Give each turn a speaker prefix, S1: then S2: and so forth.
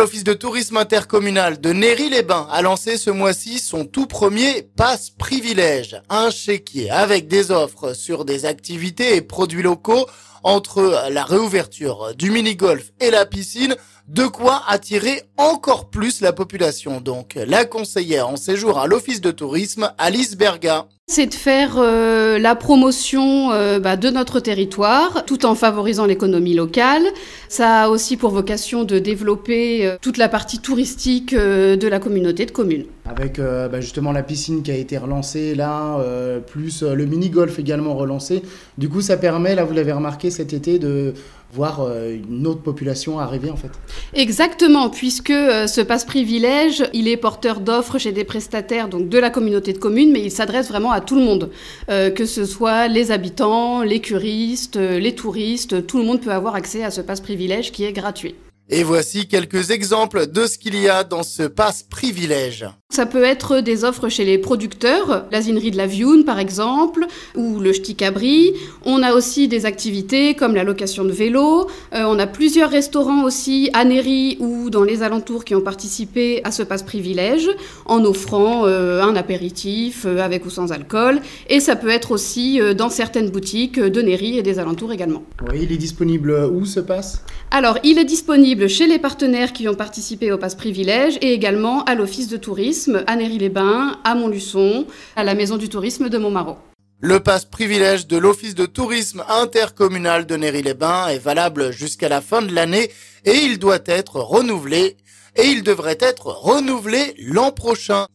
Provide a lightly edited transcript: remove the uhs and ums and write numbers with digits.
S1: L'Office de tourisme intercommunal de Néry-les-Bains a lancé ce mois-ci son tout premier pass privilège, un chéquier avec des offres sur des activités et produits locaux entre la réouverture du mini-golf et la piscine, de quoi attirer encore plus la population. Donc, la conseillère en séjour à l'Office de tourisme, Alice Berga.
S2: C'est de faire la promotion de notre territoire tout en favorisant l'économie locale. Ça a aussi pour vocation de développer toute la partie touristique de la communauté de communes.
S3: Avec justement la piscine qui a été relancée là, plus le mini-golf également relancé. Du coup, ça permet, là vous l'avez remarqué cet été, de voir une autre population arriver en fait.
S2: Exactement, puisque ce pass privilège, il est porteur d'offres chez des prestataires donc de la communauté de communes, mais il s'adresse vraiment à tout le monde, que ce soit les habitants, les curistes, les touristes, tout le monde peut avoir accès à ce pass privilège qui est gratuit.
S1: Et voici quelques exemples de ce qu'il y a dans ce pass privilège.
S2: Ça peut être des offres chez les producteurs, l'asinerie de la Vioune par exemple, ou le Ch'ti Cabri. On a aussi des activités comme la location de vélos. On a plusieurs restaurants aussi à Néry ou dans les alentours qui ont participé à ce pass privilège en offrant un apéritif avec ou sans alcool. Et ça peut être aussi dans certaines boutiques de Néry et des alentours également.
S3: Oui, il est disponible où ce pass ?
S2: Alors, il est disponible chez les partenaires qui ont participé au pass privilège et également à l'Office de tourisme à Néry-les-Bains, à Montluçon, à la Maison du tourisme de Montmarault.
S1: Le pass privilège de l'Office de tourisme intercommunal de Néry-les-Bains est valable jusqu'à la fin de l'année et il doit être renouvelé. Et il devrait être renouvelé l'an prochain.